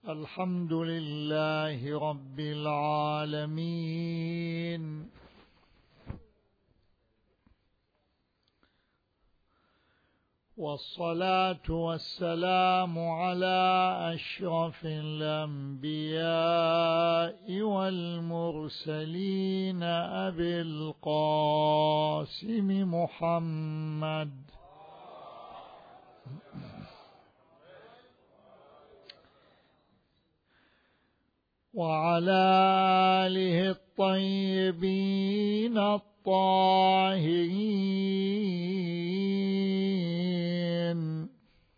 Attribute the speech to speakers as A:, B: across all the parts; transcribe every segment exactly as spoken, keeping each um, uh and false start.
A: الحمد لله رب العالمين، والصلاة والسلام على أشرف الأنبياء والمرسلين أبي القاسم محمد وعلى آله الطيبين الطاهرين.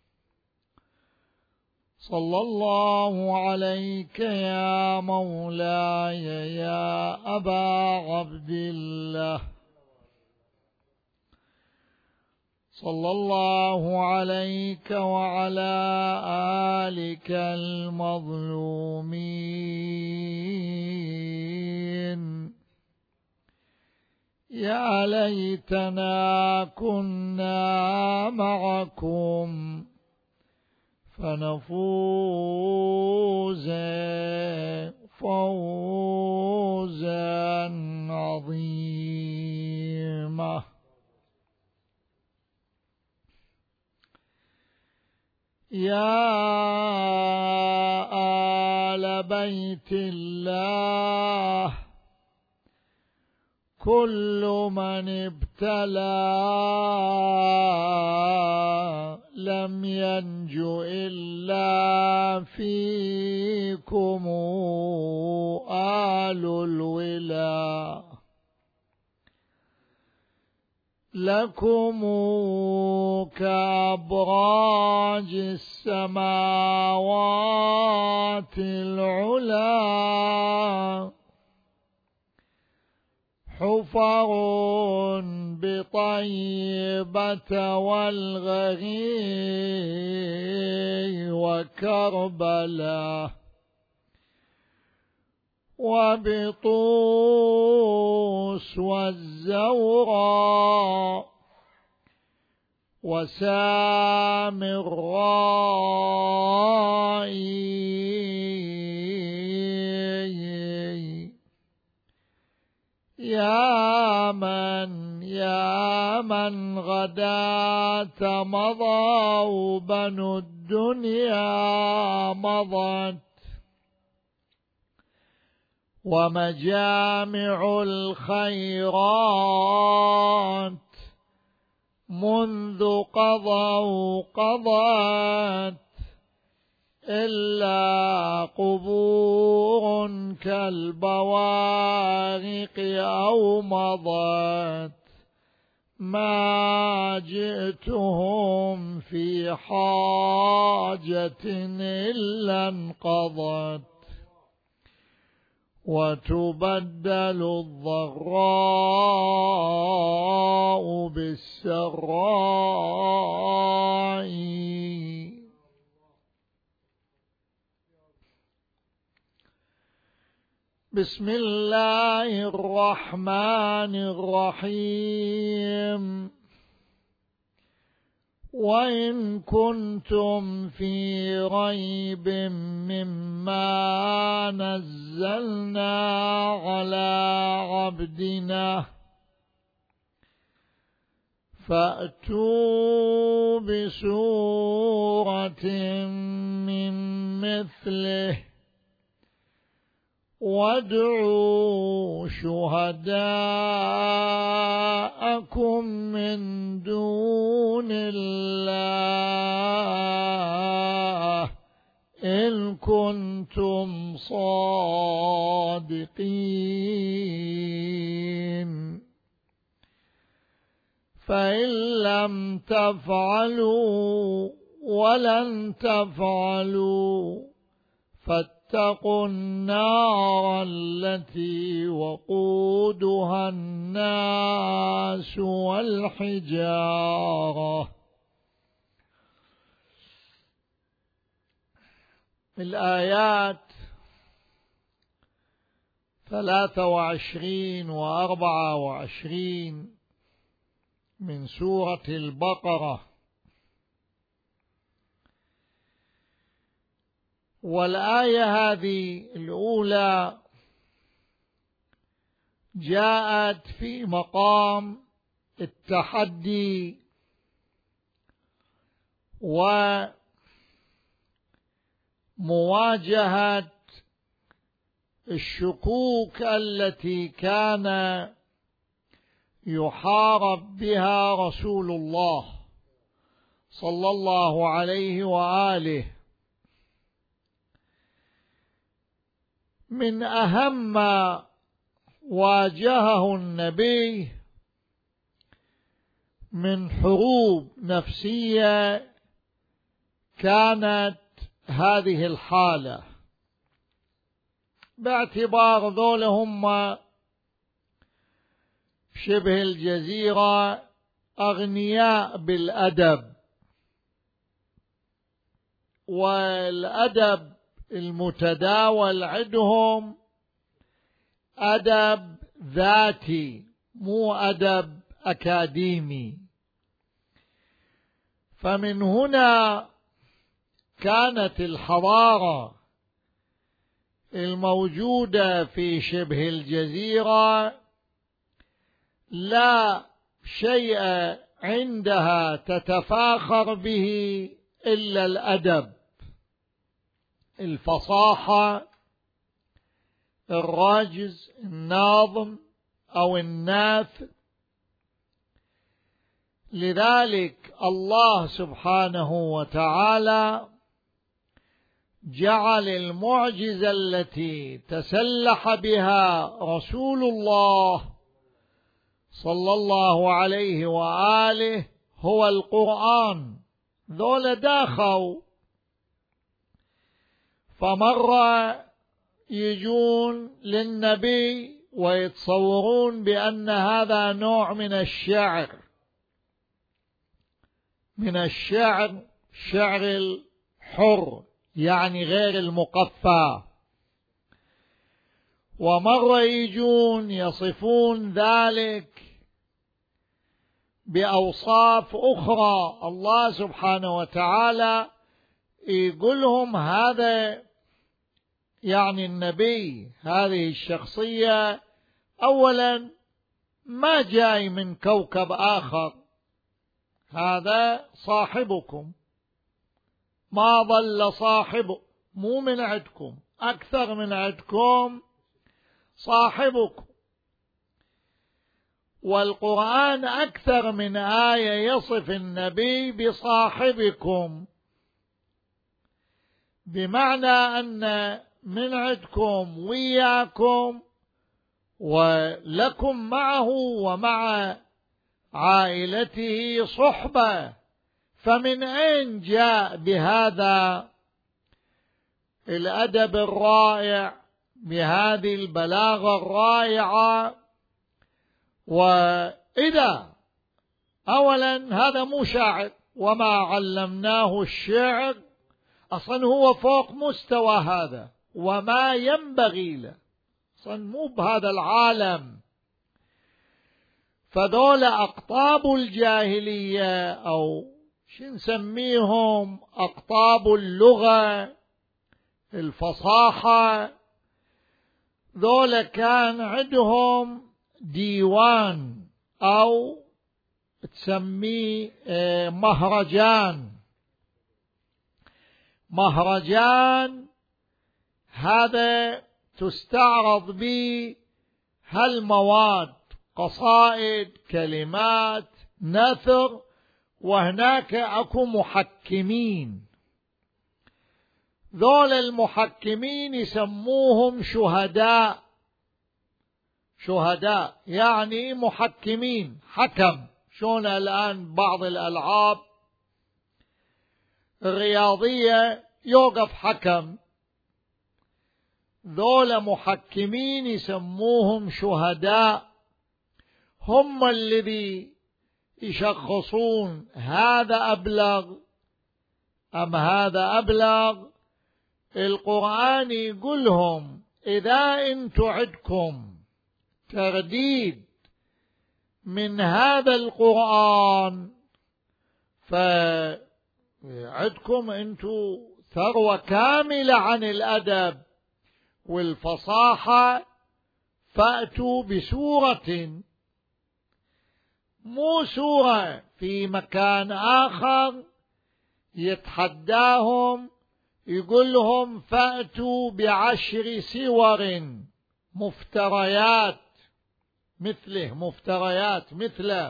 A: صلى الله عليك يا مولاي يا أبا عبد الله، صلى الله عليك وعلى آلك المظلومين. يا ليتنا كنا معكم فنفوز فوزا عظيما. يا آل بيت الله، كل من ابتلى لم ينج إلا فيكم آل الولا، لكم كأبراج السماوات العلا، حفر بطيبة والغري وكربلاء، وبطوس والزوراء وسامراء. يا من يا من غداة مضوا بنو الدنيا مضت، ومجامع الخيرات منذ قضوا قضت، إلا قبور كالبوارق أو مضت، ما جئتهم في حاجة إلا انقضت، وتبدل الضراء بالسراء. بسم الله الرحمن الرحيم. وإن كنتم في ريب مما نزلنا على عبدنا فأتوا بسورة من مثله وادعوا شهداءكم من دون الله إن كنتم صادقين، فإن لم تفعلوا ولن تفعلوا فاتقوا النار التي وقودها الناس والحجارة. الآيات ثلاثة وعشرين وأربعة وعشرين من سورة البقرة. والآية هذه الأولى جاءت في مقام التحدي ومواجهة الشكوك التي كان يحارب بها رسول الله صلى الله عليه وآله. من أهم ما واجهه النبي من حروب نفسية كانت هذه الحالة، باعتبار ذول هم شبه الجزيرة أغنياء بالأدب، والأدب المتداول عندهم أدب ذاتي مو أدب أكاديمي. فمن هنا كانت الحضارة الموجودة في شبه الجزيرة لا شيء عندها تتفاخر به إلا الأدب، الفصاحة، الراجز، الناظم أو الناثر. لذلك الله سبحانه وتعالى جعل المعجزة التي تسلح بها رسول الله صلى الله عليه وآله هو القرآن. ذولا داخوا، فمرة يجون للنبي ويتصورون بأن هذا نوع من الشعر، من الشعر، شعر الحر يعني غير المقفى. ومرة يجون يصفون ذلك بأوصاف أخرى. الله سبحانه وتعالى يقولهم هذا يعني النبي، هذه الشخصية أولا ما جاي من كوكب آخر، هذا صاحبكم، ما ضل صاحبه، مو من عندكم، أكثر من عندكم صاحبكم. والقرآن أكثر من آية يصف النبي بصاحبكم، بمعنى أن من عندكم وياكم ولكم معه ومع عائلته صحبة. فمن أين جاء بهذا الأدب الرائع، بهذه البلاغة الرائعة؟ وإذا أولا هذا مو شاعر، وما علمناه الشعر، أصلا هو فوق مستوى هذا وما ينبغي له، أصلا مو بهذا العالم. فذول أقطاب الجاهلية أو شو نسميهم، أقطاب اللغة، الفصاحة، ذول كان عندهم ديوان أو تسميه مهرجان. مهرجان هذا تستعرض به هالمواد، قصائد، كلمات، نثر، وهناك أكو محكمين. ذول المحكمين يسموهم شهداء. شهداء يعني محكمين، حكم. شون الآن بعض الألعاب الرياضية يوقف حكم، ذول محكمين يسموهم شهداء، هم الذي يشخصون هذا أبلغ أم هذا أبلغ. القرآن يقولهم إذا انتم عندكم ترديد من هذا القرآن فعندكم انتم ثروة كاملة عن الأدب والفصاحة، فأتوا بسورة، مو سورة في مكان آخر يتحداهم يقول لهم فأتوا بعشر سور مفتريات مثله مفتريات مثله.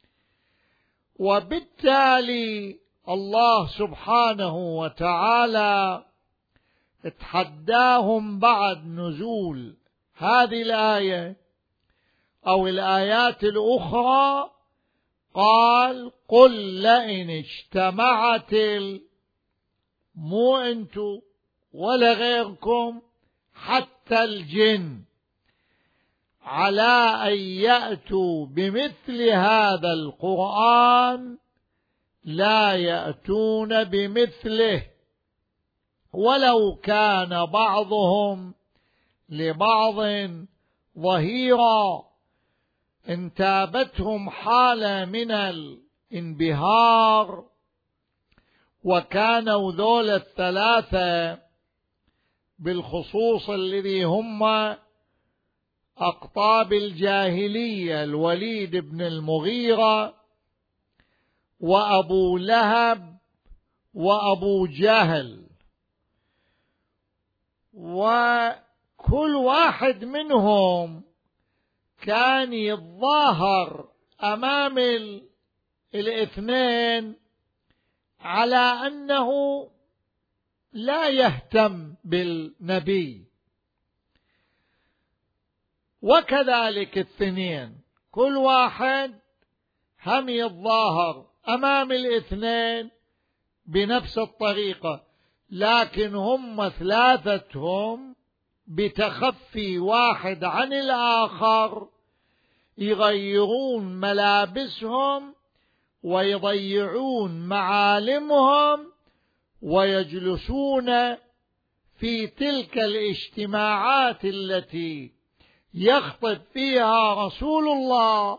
A: وبالتالي الله سبحانه وتعالى اتحداهم بعد نزول هذه الآية أو الآيات الأخرى، قال قل لئن اجتمعت مو أنتم ولا غيركم حتى الجن على أن يأتوا بمثل هذا القرآن لا يأتون بمثله ولو كان بعضهم لبعض ظهيرا. انتابتهم حالة من الانبهار، وكانوا ذول الثلاثة بالخصوص الذي هم أقطاب الجاهلية، الوليد بن المغيرة وأبو لهب وأبو جهل، وكل واحد منهم كان يتظاهر أمام الاثنين على أنه لا يهتم بالنبي، وكذلك الاثنين كل واحد هم يتظاهر أمام الاثنين بنفس الطريقة، لكن هم ثلاثتهم بتخفي واحد عن الآخر يغيرون ملابسهم ويضيعون معالمهم ويجلسون في تلك الاجتماعات التي يخطب فيها رسول الله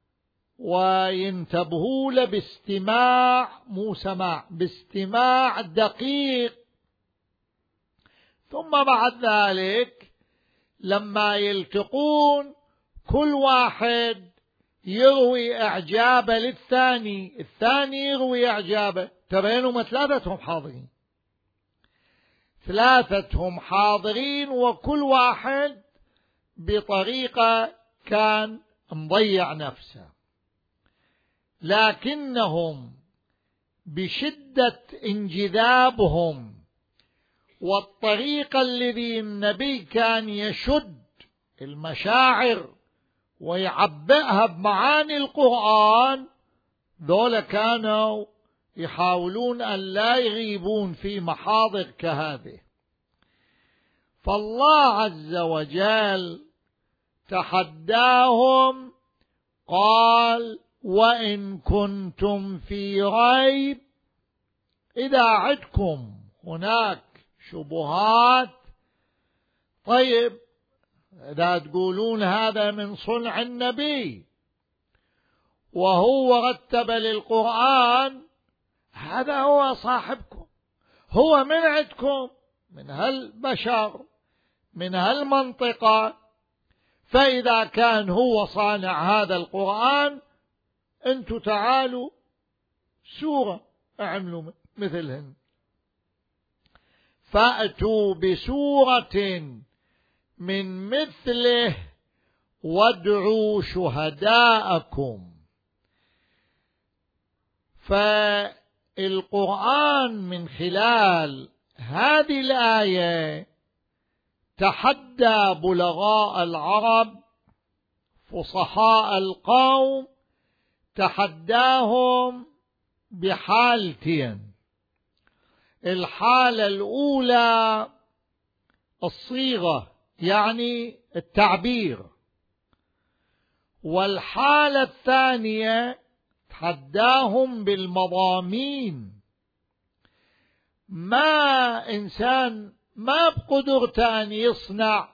A: وينتبهوا له باستماع مو سماع، باستماع دقيق. ثم بعد ذلك لما يلتقون كل واحد يروي إعجابه للثاني، الثاني يروي إعجابه. تبينوا ثلاثتهم حاضرين، ثلاثتهم حاضرين وكل واحد بطريقة كان مضيع نفسه، لكنهم بشدة انجذابهم والطريقة الذي النبي كان يشد المشاعر ويعبئها بمعاني القرآن، ذولا كانوا يحاولون أن لا يغيبون في محاضر كهذه. فالله عز وجل تحداهم قال وإن كنتم في ريب، إذا عندكم هناك شبهات، طيب إذا تقولون هذا من صنع النبي وهو رتب للقرآن، هذا هو صاحبكم، هو من عندكم، من هالبشر، من هالمنطقة، فإذا كان هو صانع هذا القرآن أنتم تعالوا سورة اعملوا مثلهن، فأتوا بسورة من مثله وادعوا شهداءكم. فالقرآن من خلال هذه الآية تحدى بلغاء العرب فصحاء القوم، تحداهم بحالتين. الحالة الأولى الصيغة يعني التعبير، والحالة الثانية تحداهم بالمضامين. ما إنسان ما بقدرته أن يصنع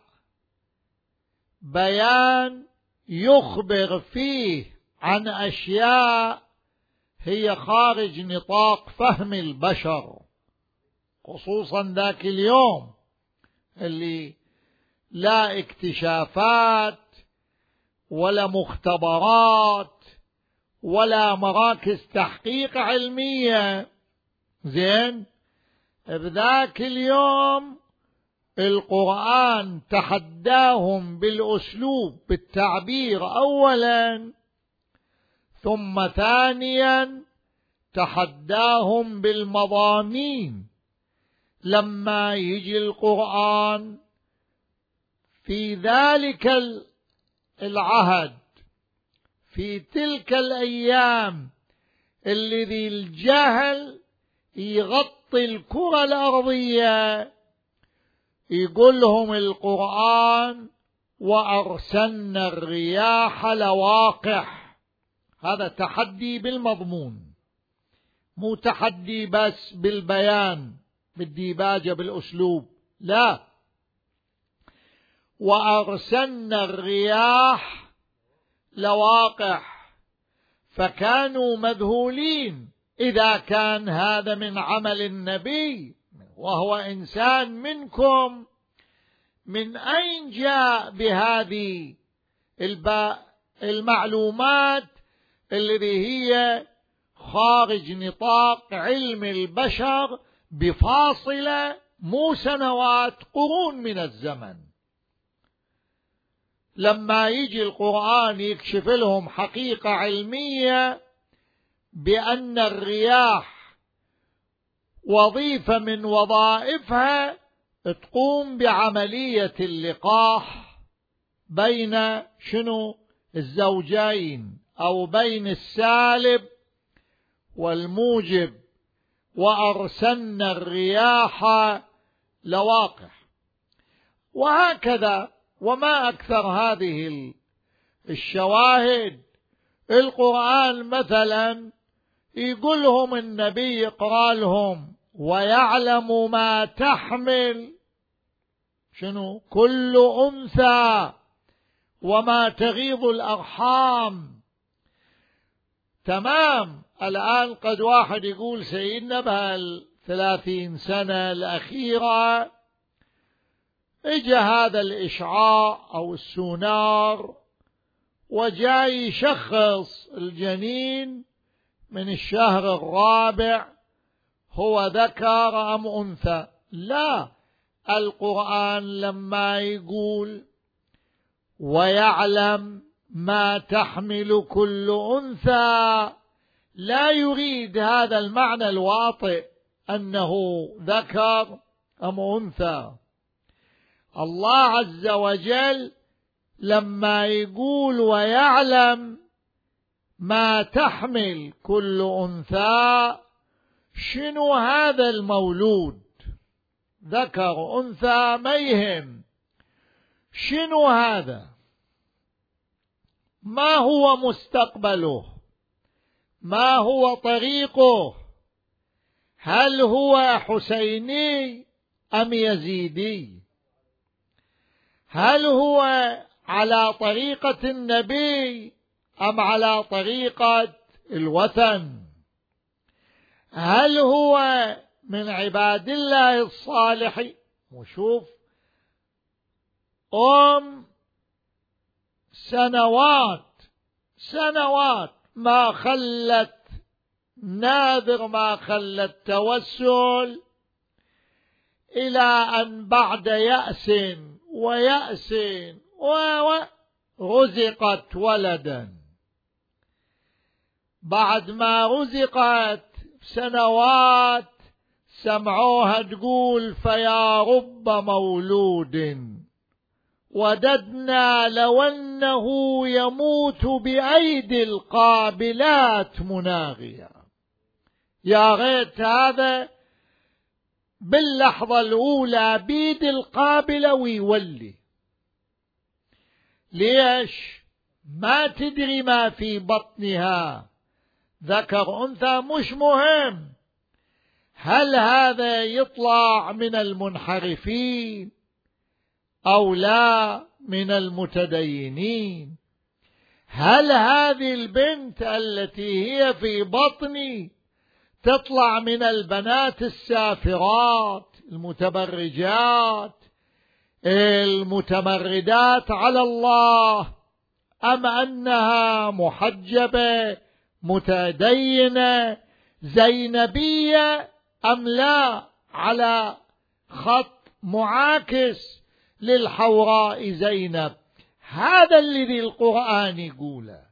A: بيان يخبر فيه عن أشياء هي خارج نطاق فهم البشر، خصوصا ذاك اليوم اللي لا اكتشافات ولا مختبرات ولا مراكز تحقيق علمية. زين، بذاك اليوم القرآن تحداهم بالأسلوب، بالتعبير أولا، ثم ثانيا تحداهم بالمضامين. لما يجي القرآن في ذلك العهد، في تلك الأيام الذي الجهل يغطي الكرة الأرضية، يقول لهم القرآن وأرسلنا الرياح لواقح. هذا تحدي بالمضمون، مو تحدي بس بالبيان بالديباجة بالأسلوب، لا، وأرسلنا الرياح لواقح. فكانوا مذهولين، إذا كان هذا من عمل النبي وهو إنسان منكم، من أين جاء بهذه المعلومات التي هي خارج نطاق علم البشر بفاصلة مو سنوات، قرون من الزمن؟ لما يجي القرآن يكشف لهم حقيقة علمية بأن الرياح وظيفة من وظائفها تقوم بعملية اللقاح بين شنو الزوجين أو بين السالب والموجب، وأرسلنا الرياح لواقح، وهكذا. وما أكثر هذه الشواهد. القرآن مثلا يقول لهم النبي يقرأ لهم ويعلم ما تحمل شنو كل أنثى وما تغيض الأرحام. تمام. الآن قد واحد يقول سيدنا بهالثلاثين سنة الأخيرة اجى هذا الإشعاع أو السونار وجاي يشخص الجنين من الشهر الرابع هو ذكر أم أنثى. لا، القرآن لما يقول ويعلم ما تحمل كل أنثى لا يريد هذا المعنى الواطئ أنه ذكر أم أنثى. الله عز وجل لما يقول ويعلم ما تحمل كل أنثى، شنو هذا المولود؟ ذكر أنثى ما يهم، شنو هذا؟ ما هو مستقبله؟ ما هو طريقه؟ هل هو حسيني أم يزيدي؟ هل هو على طريقة النبي أم على طريقة الوثن؟ هل هو من عباد الله الصالحين؟ وشوف أم سنوات سنوات ما خلت نادر ما خلت توسل، إلى أن بعد يأس ويأس ورزقت ولدا. بعد ما رزقت سنوات سمعوها تقول فيا رب مولود وددنا لو أنه يموت بأيدي القابلات مناغيا. يا ريت هذا باللحظة الأولى بيد القابلة ويولي. ليش؟ ما تدري ما في بطنها، ذكر أنثى مش مهم. هل هذا يطلع من المنحرفين أو لا من المتدينين؟ هل هذه البنت التي هي في بطني تطلع من البنات السافرات المتبرجات المتمردات على الله، أم أنها محجبة متدينة زينبية أم لا، على خط معاكس للحوراء زينب. هذا الذي القرآن يقوله.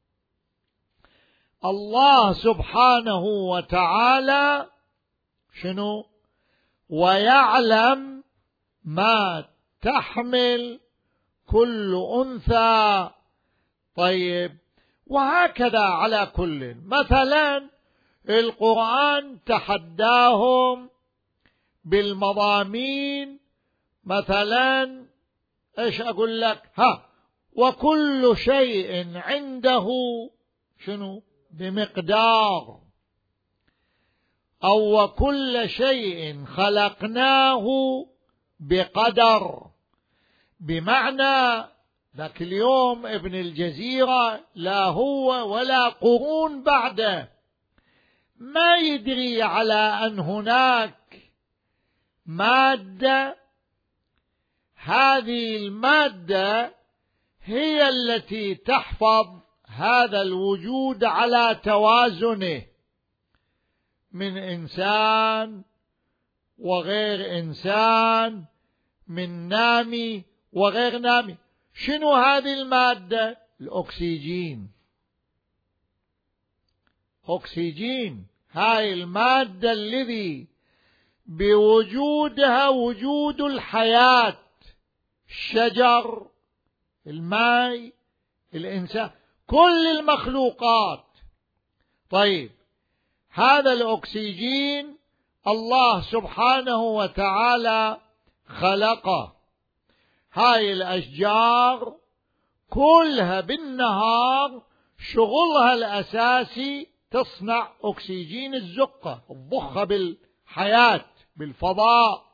A: الله سبحانه وتعالى شنو؟ ويعلم ما تحمل كل أنثى. طيب، وهكذا على كل. مثلا القرآن تحداهم بالمضامين، مثلا ايش اقول لك؟ ها وكل شيء عنده شنو؟ بمقدار، أو وكل شيء خلقناه بقدر. بمعنى ذاك اليوم ابن الجزيرة لا هو ولا قرون بعده ما يدري على أن هناك مادة، هذه المادة هي التي تحفظ هذا الوجود على توازنه، من إنسان وغير إنسان، من نامي وغير نامي. شنو هذه المادة؟ الأكسجين. أكسجين، هاي المادة الذي بوجودها وجود الحياة، الشجر، الماء، الإنسان، كل المخلوقات. طيب، هذا الأكسجين الله سبحانه وتعالى خلقه. هاي الأشجار كلها بالنهار شغلها الأساسي تصنع أكسجين الزقة، الضخة بالحياة بالفضاء.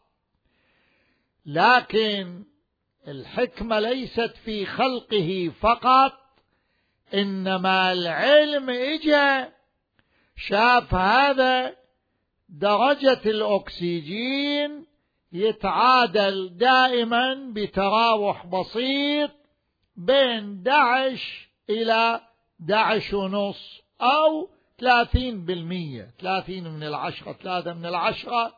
A: لكن الحكمة ليست في خلقه فقط، إنما العلم إجا شاف هذا درجة الأكسجين يتعادل دائما بتراوح بسيط بين دعش إلى دعش ونص أو ثلاثين بالمية، ثلاثين من العشرة، ثلاثة من العشرة.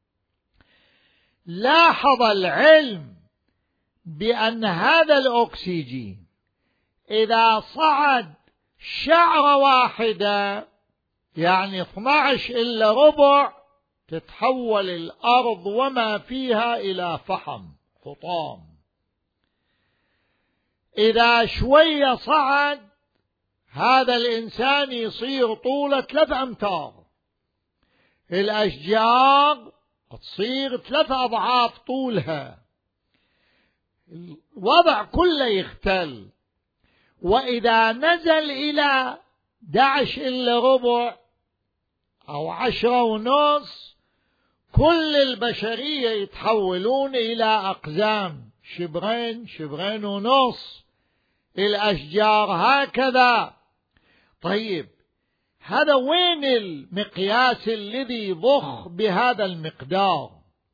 A: لاحظ العلم بأن هذا الأكسجين إذا صعد شعرة واحدة، يعني اثني عشر إلا ربع، تتحول الأرض وما فيها إلى فحم حطام. إذا شوية صعد هذا الإنسان يصير طوله ثلاثة أمتار، الأشجار تصير ثلاثة أضعاف طولها، الوضع كله يختل. وإذا نزل إلى دعش إلا ربع أو عشرة ونص، كل البشرية يتحولون إلى أقزام، شبرين شبرين ونص، الأشجار هكذا. طيب، هذا وين المقياس الذي ضخ بهذا المقدار؟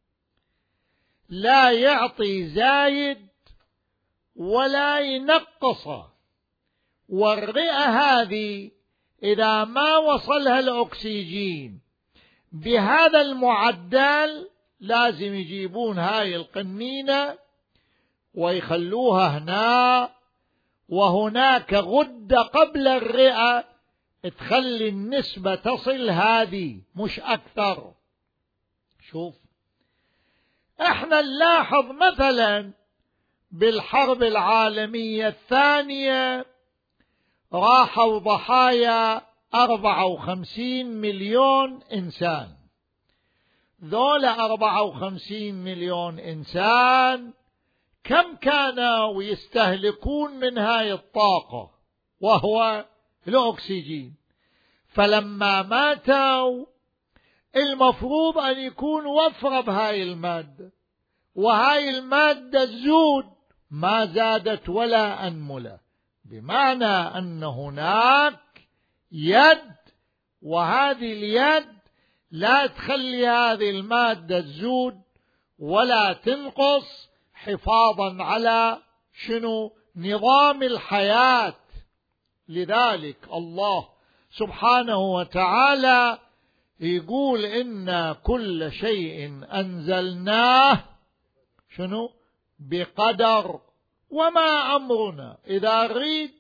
A: لا يعطي زايد ولا ينقصه. والرئة هذه إذا ما وصلها الأكسجين بهذا المعدل لازم يجيبون هاي القنينة ويخلوها هنا، وهناك غدة قبل الرئة تخلي النسبة تصل هذه مش أكثر. شوف، احنا نلاحظ مثلا بالحرب العالمية الثانية راحوا ضحايا أربعة وخمسين مليون إنسان. ذول أربعة وخمسين مليون إنسان كم كانوا يستهلكون من هاي الطاقة وهو الأكسجين؟ فلما ماتوا المفروض أن يكون وفر بهاي المادة، وهاي المادة تزود، ما زادت ولا أنملة. بمعنى أن هناك يد، وهذه اليد لا تخلي هذه المادة تزود ولا تنقص، حفاظا على شنو؟ نظام الحياة. لذلك الله سبحانه وتعالى يقول إن كل شيء أنزلناه شنو؟ بقدر. وما أمرنا إذا نريد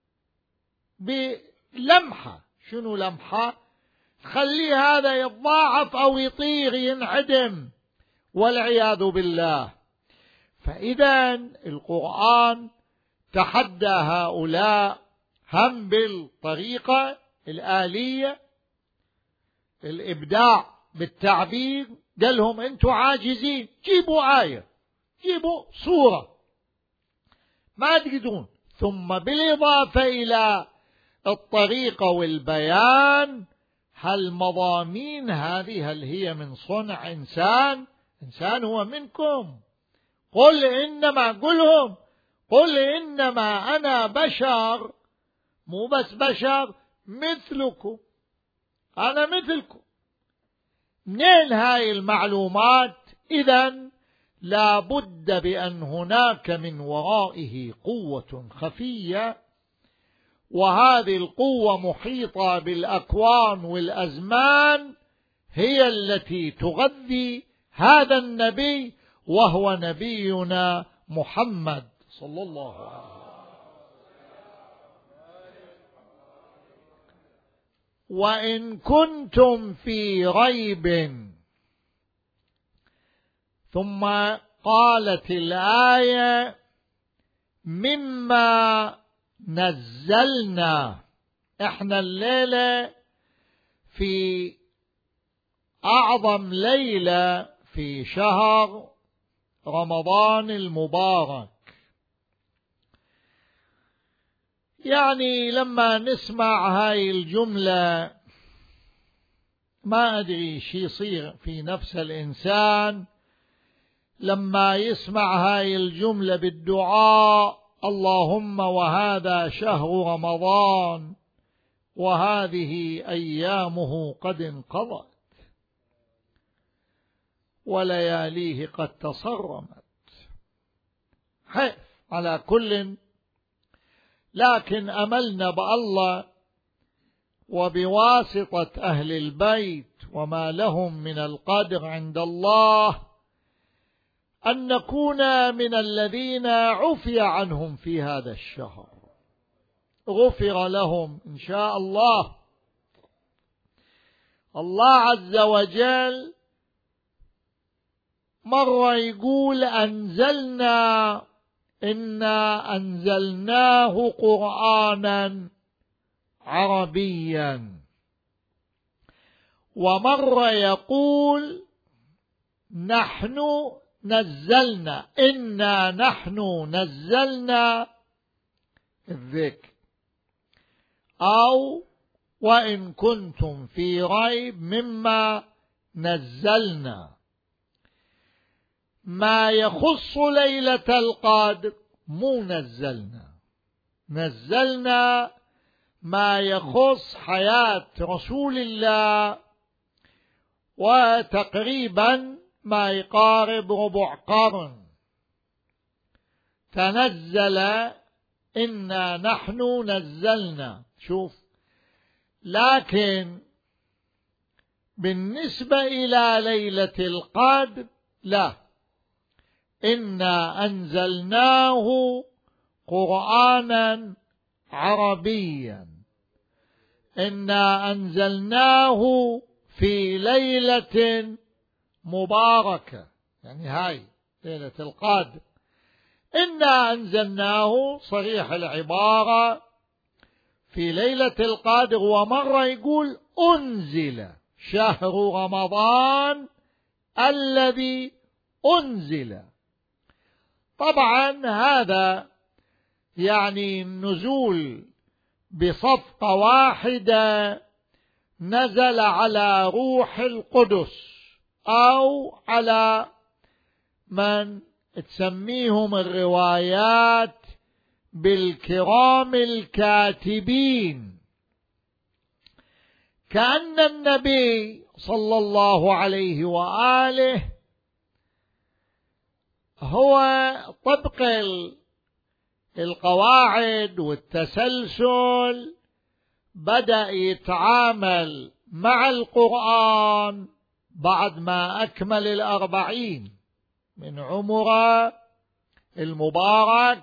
A: بلمحة. شنو لمحة؟ خلي هذا يتضاعف أو يطير ينعدم والعياذ بالله. فإذا القرآن تحدى هؤلاء هم بالطريقة الآلية، الإبداع بالتعبير، قال لهم أنتم عاجزين، جيبوا آية، جيبوا صورة، ما تقدرون. ثم بالإضافة إلى الطريقة والبيان، هل مضامين هذه هل هي من صنع إنسان؟ إنسان هو منكم. قل إنما قلهم قل إنما أنا بشر، مو بس بشر، مثلكم، أنا مثلكم. منين هاي المعلومات؟ إذن لا بد بأن هناك من ورائه قوة خفية، وهذه القوة محيطة بالأكوان والأزمان، هي التي تغذي هذا النبي، وهو نبينا محمد صلى الله عليه وسلم. وإن كنتم في ريب، ثم قالت الآية مما نزلنا. احنا الليلة في أعظم ليلة في شهر رمضان المبارك. يعني لما نسمع هاي الجملة ما أدري شي يصير في نفس الإنسان لما يسمع هاي الجملة بالدعاء: اللهم وهذا شهر رمضان وهذه أيامه قد انقضت ولياليه قد تصرمت. حيف على كل، لكن أملنا بالله وبواسطة أهل البيت وما لهم من القدر عند الله أن نكون من الذين عفي عنهم في هذا الشهر، غفر لهم إن شاء الله. الله عز وجل مرة يقول أنزلنا إنا أنزلناه قرآنا عربيا، ومرة يقول نحن نزلنا إنا نحن نزلنا الذكر، أو وإن كنتم في ريب مما نزلنا. ما يخص ليلة القدر مو نزلنا، نزلنا ما يخص حياة رسول الله، وتقريبا ما يقارب ربع قرن تنزل إنا نحن نزلنا. شوف، لكن بالنسبة إلى ليلة القدر لا، إنا أنزلناه قرآنا عربيا، إنا أنزلناه في ليلة مباركة، يعني هاي ليلة القدر. إنا أنزلناه صريح العبارة في ليلة القدر، ومرة يقول أنزل شهر رمضان الذي أنزل. طبعا هذا يعني النزول بصفقة واحدة نزل على روح القدس، أو على من تسميهم الروايات بالكرام الكاتبين. كأن النبي صلى الله عليه وآله هو طبق القواعد والتسلسل بدأ يتعامل مع القرآن بعد ما أكمل الأربعين من عمره المبارك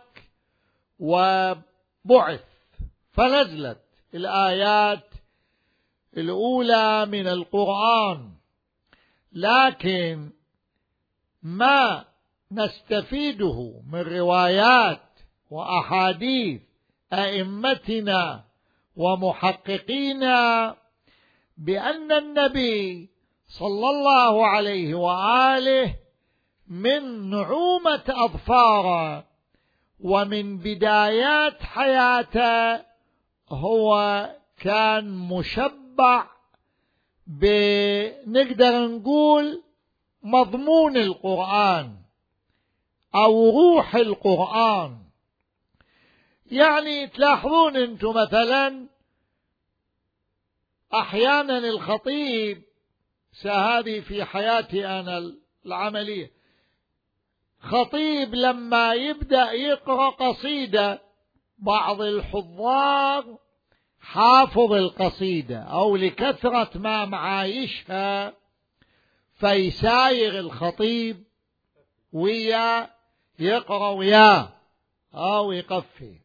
A: وبعث، فنزلت الآيات الأولى من القرآن. لكن ما نستفيده من روايات وأحاديث أئمتنا ومحققينا بأن النبي صلى الله عليه وآله من نعومة أظفاره ومن بدايات حياته هو كان مشبع بنقدر نقول مضمون القرآن أو روح القرآن. يعني تلاحظون أنتم مثلا أحيانا الخطيب، سهذه في حياتي أنا العملية، خطيب لما يبدأ يقرأ قصيدة بعض الحضار حافظ القصيدة أو لكثرة ما معايشها فيساير الخطيب ويا يقرأ وياه أو يقفي.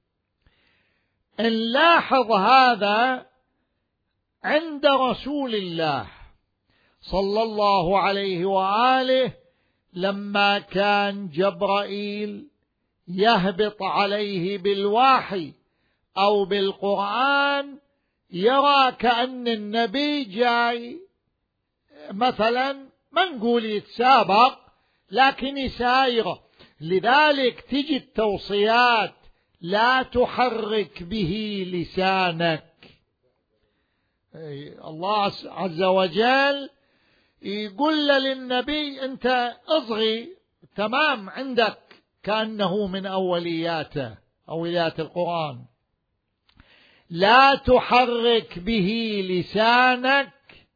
A: نلاحظ هذا عند رسول الله صلى الله عليه وآله لما كان جبرائيل يهبط عليه بالوحي أو بالقرآن يرى كأن النبي جاي مثلا ما نقول يتسابق لكن يسايره. لذلك تجي التوصيات لا تحرك به لسانك. الله عز وجل يقول للنبي أنت اصغي تمام عندك كأنه من أولياته أوليات القرآن، لا تحرك به لسانك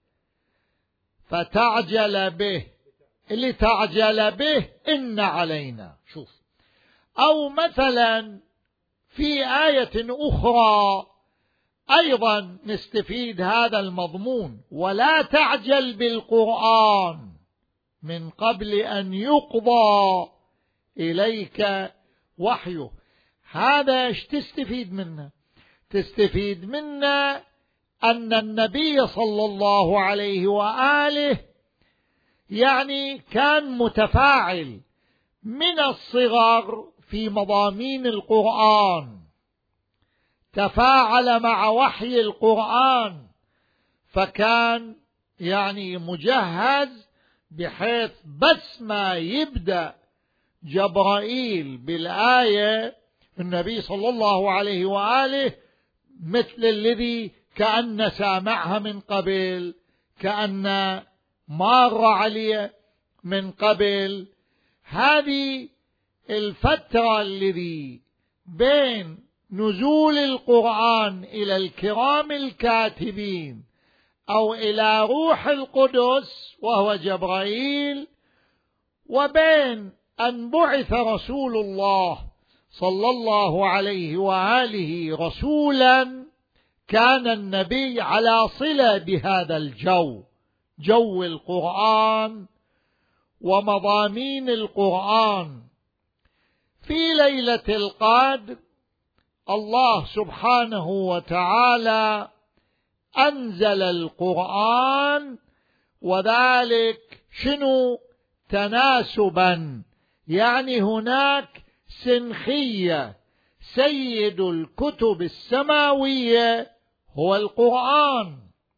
A: فتعجل به، اللي تعجل به إن علينا. شوف، أو مثلا في آية أخرى أيضا نستفيد هذا المضمون، ولا تعجل بالقرآن من قبل أن يقضى إليك وحيه. هذا ايش تستفيد منه؟ تستفيد منه أن النبي صلى الله عليه وآله يعني كان متفاعل من الصغر في مضامين القرآن، تفاعل مع وحي القرآن، فكان يعني مجهز بحيث بس ما يبدأ جبرائيل بالآية النبي صلى الله عليه وآله مثل الذي كأن سامعها من قبل، كأن مار عليه من قبل. هذه الفترة الذي بين نزول القرآن إلى الكرام الكاتبين أو إلى روح القدس وهو جبرائيل، وبين أن بعث رسول الله صلى الله عليه وآله رسولا، كان النبي على صلة بهذا الجو، جو القرآن ومضامين القرآن. في ليلة القدر الله سبحانه وتعالى أنزل القرآن، وذلك شنو؟ تناسبا، يعني هناك سنخية. سيد الكتب السماوية هو القرآن،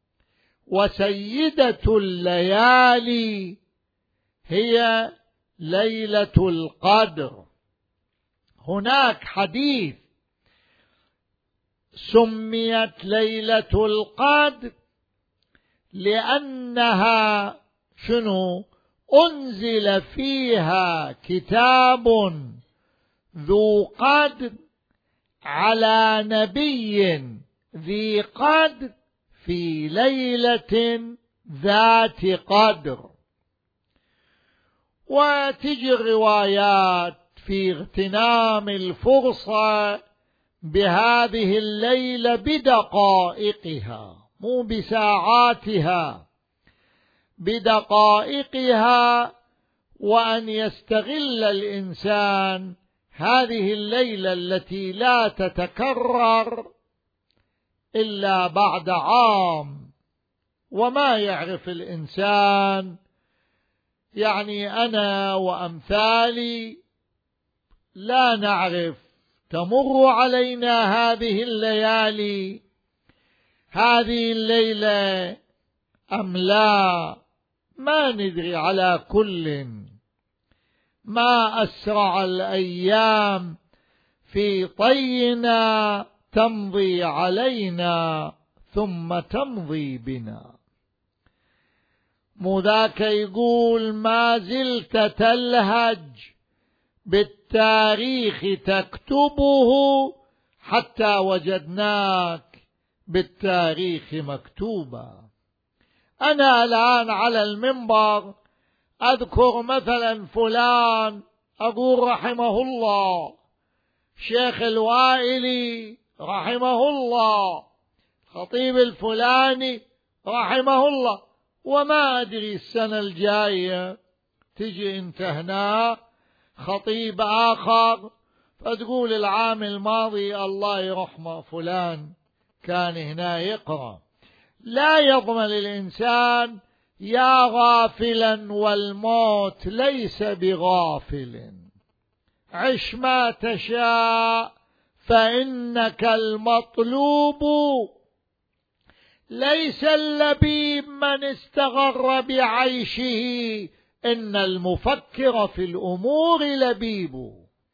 A: وسيدة الليالي هي ليلة القدر. هناك حديث سميت ليلة القدر لأنها شنو؟ أنزل فيها كتاب ذو قدر على نبي ذي قدر في ليلة ذات قدر. وتجي الروايات في اغتنام الفرصة بهذه الليلة بدقائقها، مو بساعاتها، بدقائقها، وأن يستغل الإنسان هذه الليلة التي لا تتكرر إلا بعد عام. وما يعرف الإنسان، يعني أنا وأمثالي لا نعرف تمر علينا هذه الليالي هذه الليلة أم لا، ما ندري. على كل ما أسرع الأيام في طينا تمضي علينا ثم تمضي بنا. مو ذاك يقول ما زلت تلهج بالتاريخ تكتبه حتى وجدناك بالتاريخ مكتوبا. أنا الآن على المنبر أذكر مثلا فلان، أقول رحمه الله، شيخ الوائلي رحمه الله، خطيب الفلاني رحمه الله، وما أدري السنة الجاية تجي انت هنا خطيب آخر فتقول العام الماضي الله يرحمه فلان كان هنا يقرأ. لا يضمن الإنسان يا غافلا والموت ليس بغافل، عش ما تشاء فإنك المطلوب، ليس اللبيب من استغر بعيشه إن المفكر في الأمور لبيب.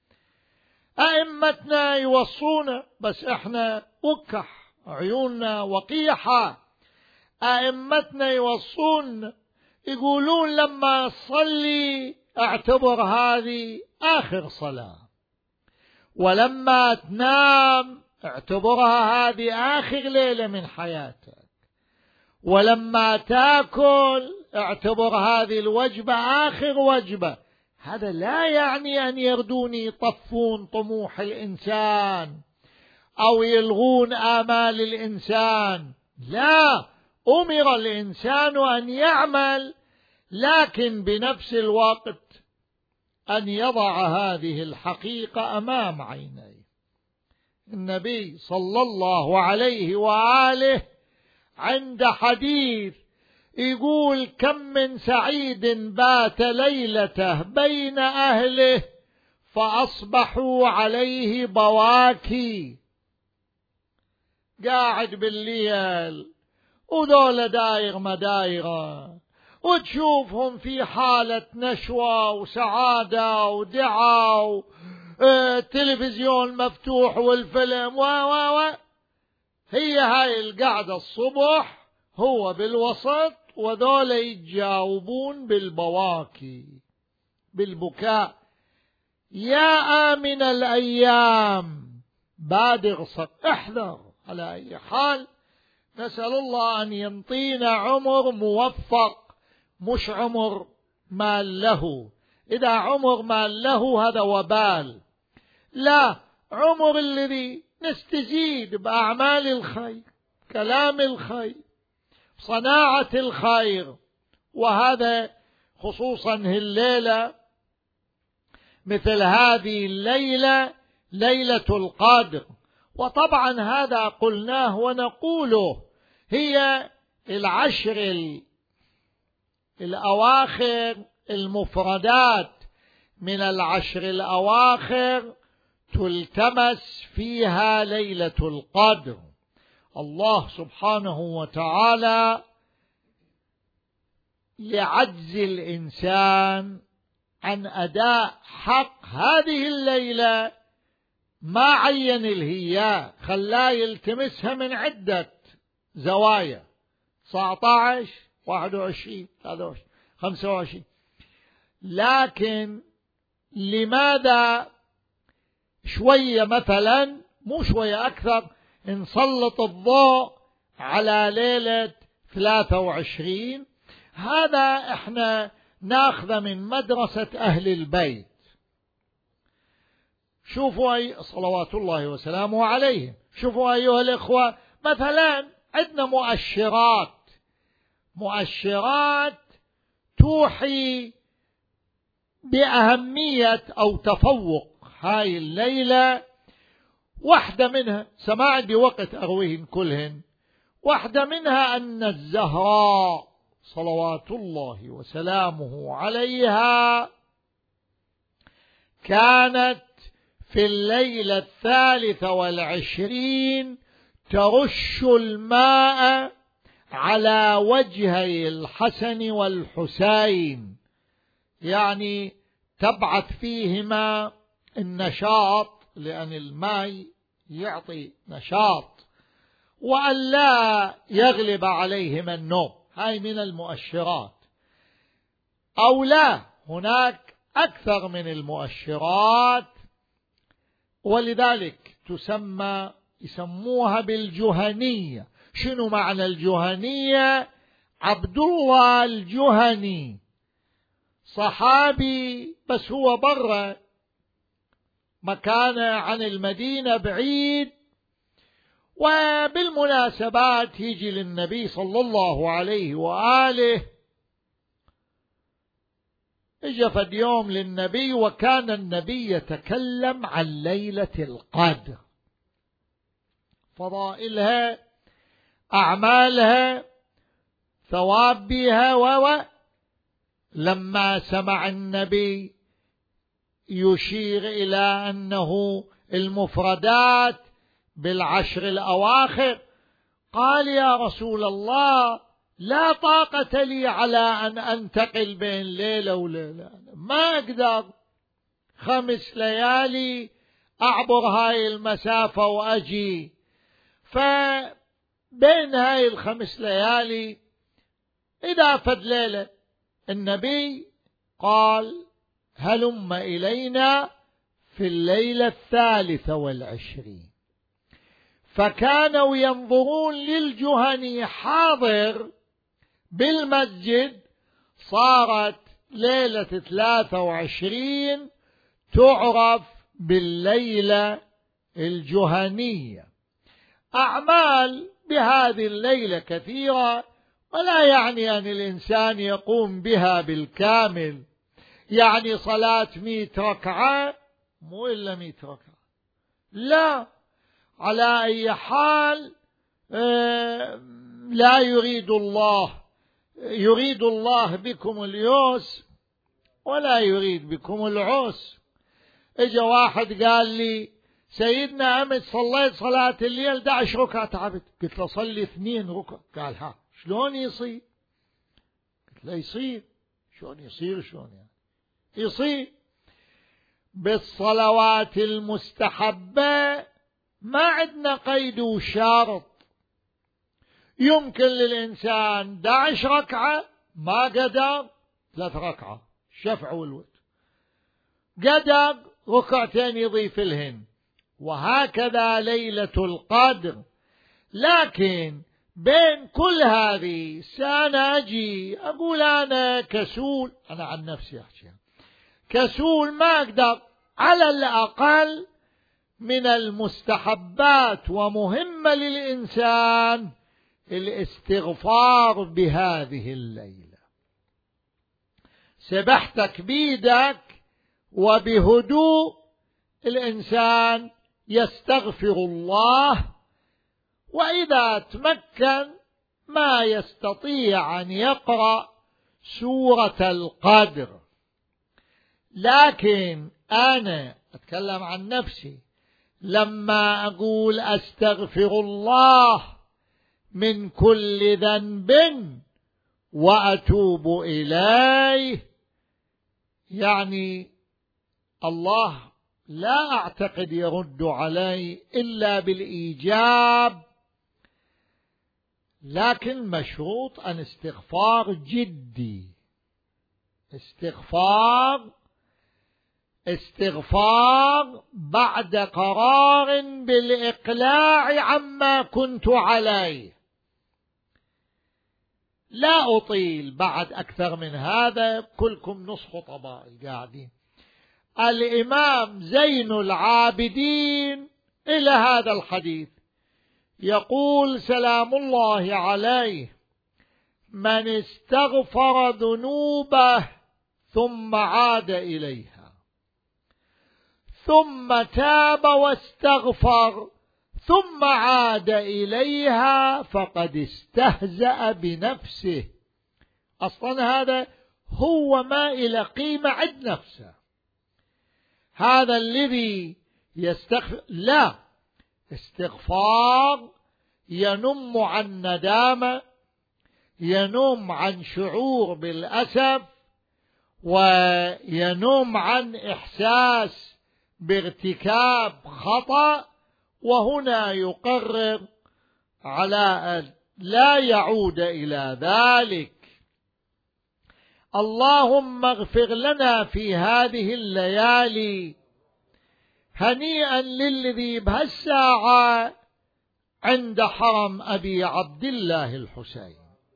A: أئمتنا يوصونا بس إحنا وكح عيوننا وقيحة. أئمتنا يوصون يقولون لما تصلي اعتبر هذه آخر صلاة، ولما تنام اعتبرها هذه آخر ليلة من حياتك، ولما تأكل اعتبر هذه الوجبة آخر وجبة. هذا لا يعني أن يردون يطفون طموح الإنسان أو يلغون آمال الإنسان، لا، أمر الإنسان أن يعمل، لكن بنفس الوقت أن يضع هذه الحقيقة أمام عينيه. النبي صلى الله عليه وآله عند حديث يقول كم من سعيد بات ليلته بين أهله فأصبحوا عليه بواكي. قاعد بالليل وذول داير مدايرة وتشوفهم في حالة نشوة وسعادة ودعاء، التلفزيون مفتوح والفيلم و و و هي هاي القعدة الصبح هو بالوسط وذول يتجاوبون بالبواكي بالبكاء. يا آمن الأيام بادر صق، احذر. على أي حال نسأل الله أن ينطينا عمر موفق، مش عمر مال له. إذا عمر مال له هذا وبال، لا، عمر الذي نستزيد بأعمال الخير، كلام الخير، صناعة الخير. وهذا خصوصا الليلة مثل هذه الليلة ليلة القدر. وطبعا هذا قلناه ونقوله، هي العشر الأواخر المفردات من العشر الأواخر تلتمس فيها ليلة القدر. الله سبحانه وتعالى لعجز الإنسان عن أداء حق هذه الليلة ما عين الهياء، خلاه يلتمسها من عدة زوايا، تسعة عشر واحد وعشرين ثلاثة وعشرين خمسة وعشرين. لكن لماذا شوية مثلا، مو شوية أكثر، نسلط الضوء على ليلة ثلاثة وعشرين. هذا احنا ناخذ من مدرسة أهل البيت. شوفوا أي صلوات الله وسلامه عليهم. شوفوا أيها الإخوة، مثلا عندنا مؤشرات مؤشرات توحي بأهمية أو تفوق هاي الليلة. واحدة منها، سما عندي وقت أرويهن كلهن، واحدة منها أن الزهراء صلوات الله وسلامه عليها كانت في الليلة الثالثة والعشرين ترش الماء على وجهي الحسن والحسين، يعني تبعث فيهما النشاط، لأن الماء يعطي نشاط، وأن لا يغلب عليهما النوم. هاي من المؤشرات. أو لا، هناك أكثر من المؤشرات، ولذلك تسمى يسموها بالجهنية. شنو معنى الجهنية؟ عبد الله الجهني صحابي، بس هو برا مكانه عن المدينة بعيد، وبالمناسبات يجي للنبي صلى الله عليه وآله. اجى فد يوم للنبي، وكان النبي يتكلم عن ليلة القدر، فضائلها، أعمالها، ثواب بها. و لما سمع النبي يشير إلى أنه المفردات بالعشر الأواخر، قال يا رسول الله لا طاقة لي على أن أنتقل بين ليلة وليلة، ما أقدر خمس ليالي أعبر هاي المسافة وأجي. فبين هاي الخمس ليالي إذا فد ليلة النبي قال هلم إلينا في الليلة الثالثة والعشرين. فكانوا ينظرون للجهني حاضر بالمسجد. صارت ليلة ثلاثة وعشرين تعرف بالليلة الجهنية. أعمال بهذه الليلة كثيرة، ولا يعني أن الإنسان يقوم بها بالكامل، يعني صلاة مئة ركعة مو إلا مئة ركعة، لا. على أي حال لا يريد الله يريد الله بكم اليسر ولا يريد بكم العسر. اجا واحد قال لي سيدنا أمس صليت صلاة الليل أحد عشر ركعة تعبت. قلت له صلي اثنين ركعة. قال ها شلون يصير؟ قلت له يصير. شلون يصير؟ شلون يعني يصير؟ بالصلوات المستحبة ما عندنا قيد وشرط. يمكن للإنسان أحد عشر ركعة، ما قدر ثلاث ركعة شفع والوتر، قدر ركعتين يضيف لهن، وهكذا ليلة القدر. لكن بين كل هذه سنة أجي أقول أنا كسول، أنا عن نفسي أحكي كسول، ما أقدر. على الأقل من المستحبات ومهمة للإنسان الاستغفار بهذه الليلة. سبحتك بيدك وبهدوء الإنسان يستغفر الله، وإذا تمكن ما يستطيع أن يقرأ سورة القدر. لكن أنا أتكلم عن نفسي، لما أقول أستغفر الله من كل ذنب وأتوب إليه، يعني الله لا أعتقد يرد علي إلا بالإيجاب، لكن مشروط أن استغفار جدي، استغفار استغفار بعد قرار بالإقلاع عما كنت عليه. لا أطيل بعد أكثر من هذا، كلكم نص خطباء قاعدين. الإمام زين العابدين إلى هذا الحديث يقول سلام الله عليه: من استغفر ذنوبه ثم عاد إليها ثم تاب واستغفر ثم عاد إليها فقد استهزأ بنفسه. أصلا هذا هو ما إلى قيمة عند نفسه. هذا الذي يستغفر، لا، استغفار ينم عن ندامة، ينم عن شعور بالأسف، وينم عن إحساس بارتكاب خطأ، وهنا يقرر على أن لا يعود إلى ذلك. اللهم اغفر لنا في هذه الليالي. هنيئا للذي بهالساعة عند حرم أبي عبد الله الحسين،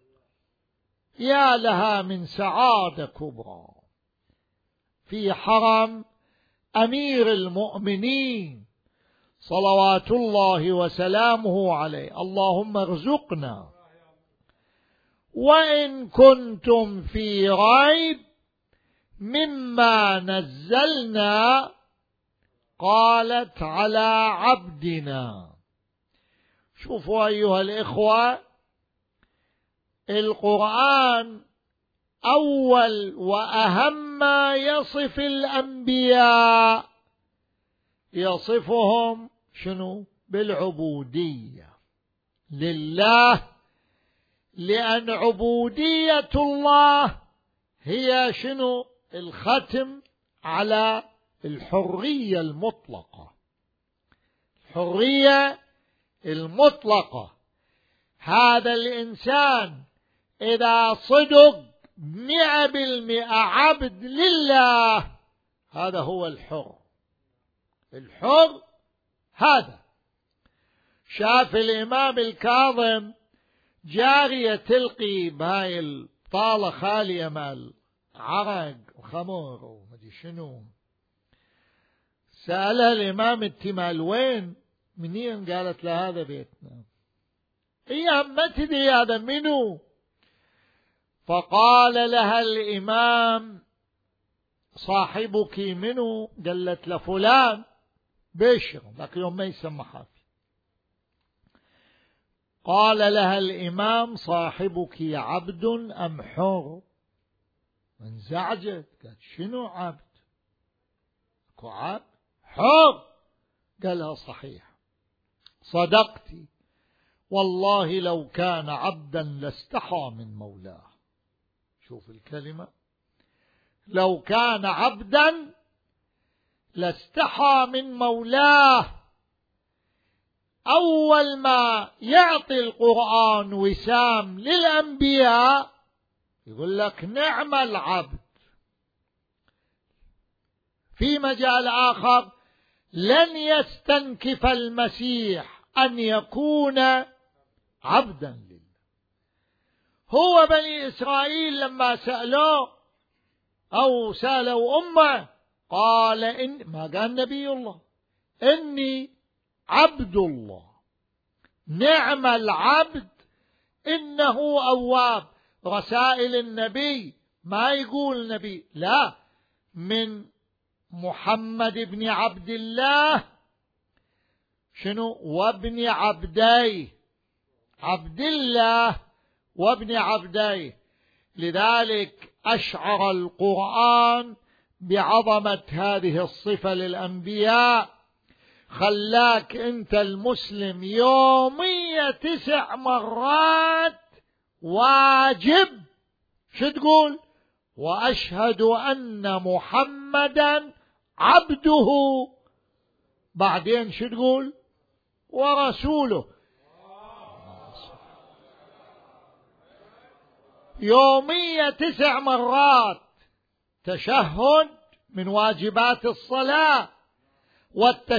A: يا لها من سعادة كبرى في حرم أمير المؤمنين صلوات الله وسلامه عليه. اللهم ارزقنا، وإن كنتم في ريب مما نزلنا قالت على عبدنا. شوفوا أيها الإخوة، القرآن أول وأهم ما يصف الأنبياء يصفهم شنو؟ بالعبودية لله، لأن عبودية الله هي شنو؟ الختم على الحرية المطلقة. الحرية المطلقة، هذا الإنسان إذا صدق مئة بالمئة عبد لله، هذا هو الحر. الحر هذا. شاف الإمام الكاظم جارية تلقي بهاي الطالة خالية مال عرق وخمر ومدري شنو، سألها الإمام التمال وين؟ منين؟ قالت له هذا بيتنا. هي ما تدري هذا منو؟ فقال لها الإمام صاحبك منو؟ قالت له فلان بشر، ذاك يوم ما يسمحها فيه. قال لها الإمام صاحبك عبد أم حر؟ انزعجت، قالت شنو عبد؟ اكو عبد؟ حر. قالها صحيح، صدقتي، والله لو كان عبدا لاستحى من مولاه. شوف الكلمة، لو كان عبدا لاستحى من مولاه. أول ما يعطي القرآن وسام للأنبياء يقول لك نعم العبد. في مجال آخر لن يستنكف المسيح أن يكون عبدا لله. هو بني إسرائيل لما سألوه أو سألوا أمه قال إن ما قال نبي الله إني عبد الله، نعم العبد إنه أواب. رسائل النبي ما يقول نبي، لا، من محمد بن عبد الله شنو؟ وابن عبديه، عبد الله وابن عبديه. لذلك أشعر القرآن بعظمة هذه الصفة للأنبياء، خلاك أنت المسلم يوميا تسع مرات واجب شو تقول؟ وأشهد أن محمدا عبده. بعدين شو تقول؟ ورسوله. يوميا تسع مرات. تشهد من واجبات الصلاة،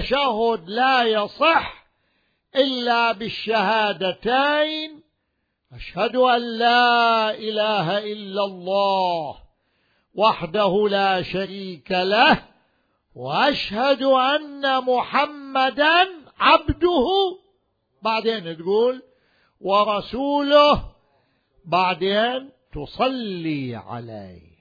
A: والتشهد لا يصح إلا بالشهادتين أشهد أن لا إله إلا الله وحده لا شريك له وأشهد أن محمدا عبده، بعدين تقول ورسوله، بعدين تصلي عليه.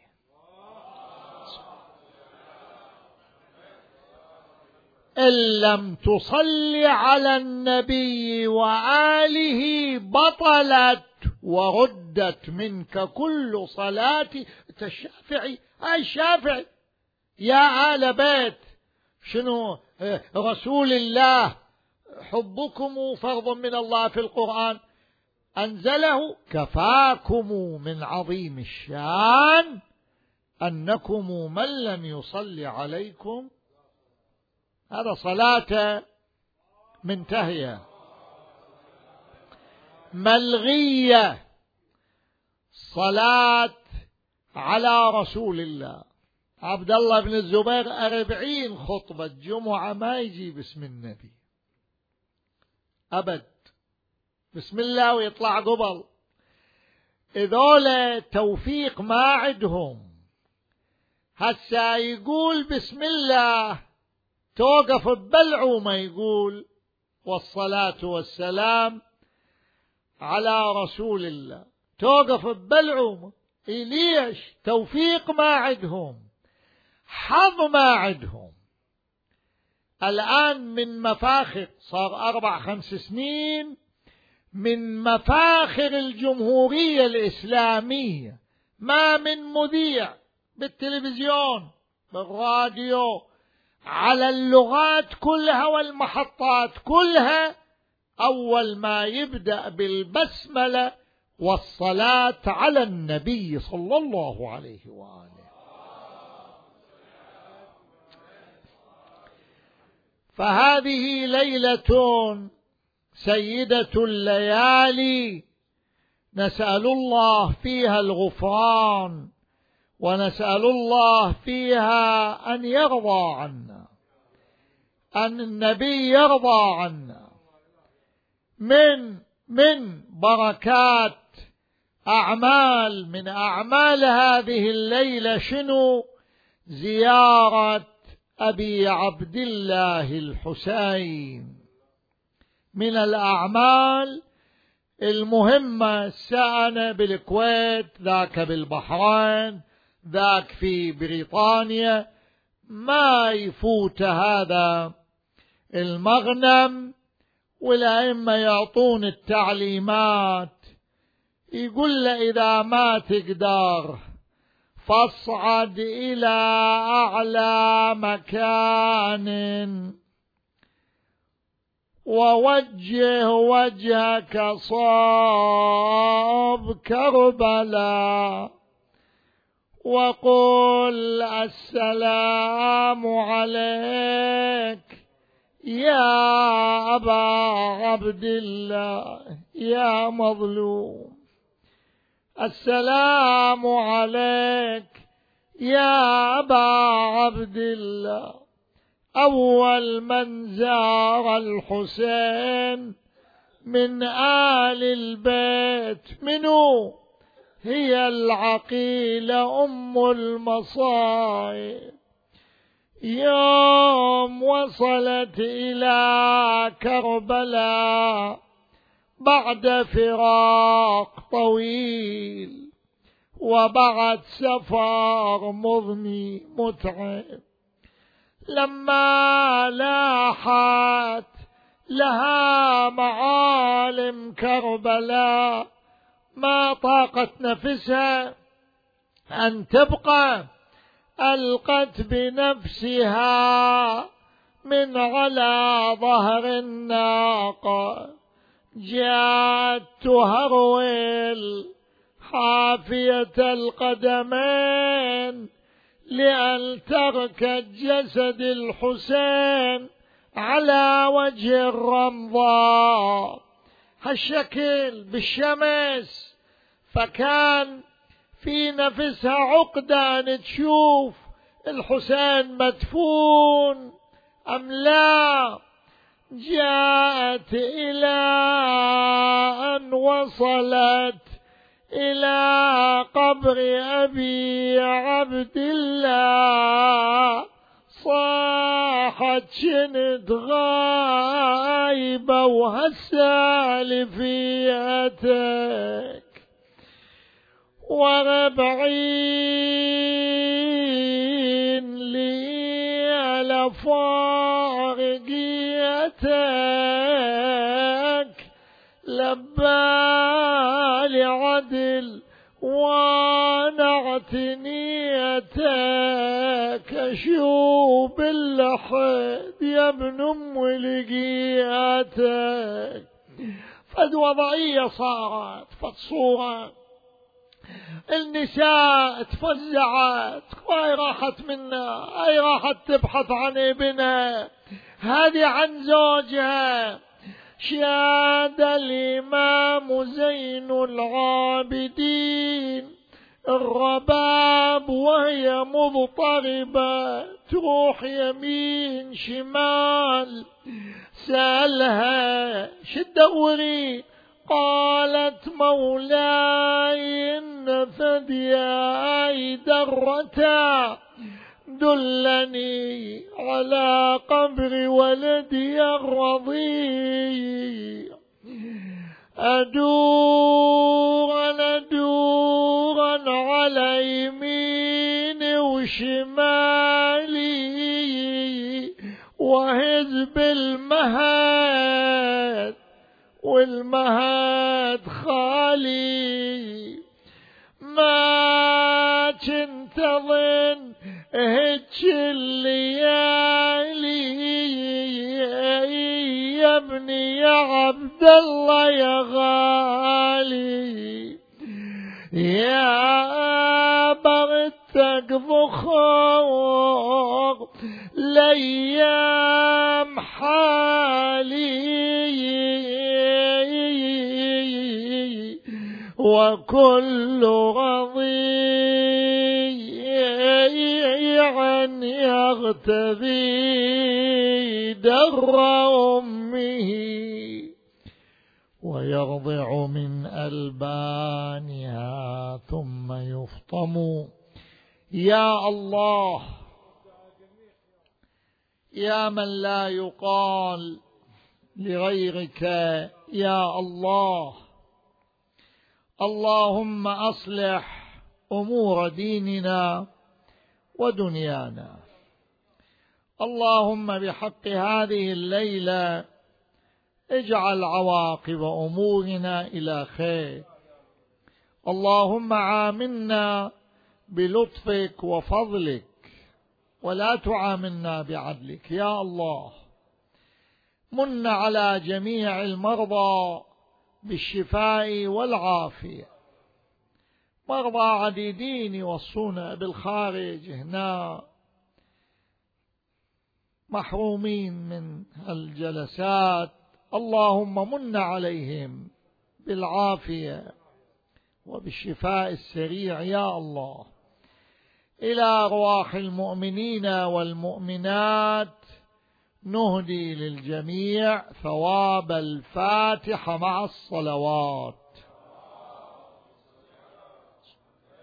A: إن لم تصلي على النبي وآله بطلت وردت منك كل صلاة. الشافعي هاي الشافعي يا آل بيت شنو رسول الله، حبكم فرض من الله في القرآن أنزله، كفاكم من عظيم الشان أنكم من لم يصلي عليكم هذا صلاة منتهية ملغية. صلاة على رسول الله. عبد الله بن الزبير أربعين خطبة جمعة ما يجي باسم النبي أبد، بسم الله ويطلع قبل. إذول توفيق ما عندهم. هسا يقول بسم الله توقف ببلعه ما يقول والصلاة والسلام على رسول الله، توقف ببلعه. ليش؟ توفيق ما عندهم، حظ ما عندهم. الآن من مفاخر، صار أربع خمس سنين من مفاخر الجمهورية الإسلامية ما من مذيع بالتلفزيون بالراديو على اللغات كلها والمحطات كلها أول ما يبدأ بالبسملة والصلاة على النبي صلى الله عليه وآله. فهذه ليلة سيدة الليالي نسأل الله فيها الغفران، ونسأل الله فيها أن يرضى عنا، أن النبي يرضى عنا. من من بركات أعمال من أعمال هذه الليلة شنو؟ زيارة أبي عبد الله الحسين. من الأعمال المهمة، سأنا بالكويت، ذاك بالبحرين، ذاك في بريطانيا، ما يفوت هذا المغنم. والأئمة يعطون التعليمات، يقول له إذا ما تقدر فاصعد إلى أعلى مكان ووجه وجهك صوب كربلاء وقل السلام عليك يا أبا عبد الله يا مظلوم، السلام عليك يا أبا عبد الله. أول من زار الحسين من آل البيت منو؟ هي العقيلة أم المصائب. يوم وصلت إلى كربلاء بعد فراق طويل وبعد سفر مضني متعب، لما لاحت لها معالم كربلاء ما طاقت نفسها أن تبقى، ألقت بنفسها من على ظهر الناقة، جاءت تهرول حافية القدمين لأن تركت جسد الحسين على وجه الرمضاء هالشكل بالشمس. فكان في نفسها عقدة أن تشوف الحسين مدفون أم لا. جاءت إلى أن وصلت إلى قبر أبي عبد الله، صاحت شنت غايبة وهالسالفيتك، وربعين لي لفارقيتك، لبالي عدل ونعت نيتك، أشوب اللحد يا ابن أم لقيتك. فد وضعية صارت، فد صورة النساء تفزعت، واي راحت منا، اي راحت تبحث عن ابنها، هذه عن زوجها. شاد الإمام زين العابدين الرباب وهي مضطربة، تروح يمين شمال، سألها شدوري، قالت مولاي إن ثدياي درتا، دلني على قبر ولدي الرضيع. أدورا أدورا على يميني وشمالي، وهز بالمهد والمهد خالي، ما كنت أظن هيك الليالي، يا ابني يا عبد الله يا غالي، يا بغتك ذخور لأيام حالي، وكل رضيع يغتذي در أمه، ويرضع من ألبانها ثم يفطم. يا الله، يا من لا يقال لغيرك يا الله، اللهم أصلح أمور ديننا ودنيانا. اللهم بحق هذه الليلة اجعل عواقب أمورنا إلى خير. اللهم عاملنا بلطفك وفضلك، ولا تعاملنا بعدلك يا الله. من على جميع المرضى بالشفاء والعافية، مرضى عديدين يوصون بالخارج هنا محرومين من الجلسات، اللهم من عليهم بالعافية وبالشفاء السريع يا الله. إلى أرواح المؤمنين والمؤمنات نهدي للجميع ثواب الفاتحة مع الصلوات.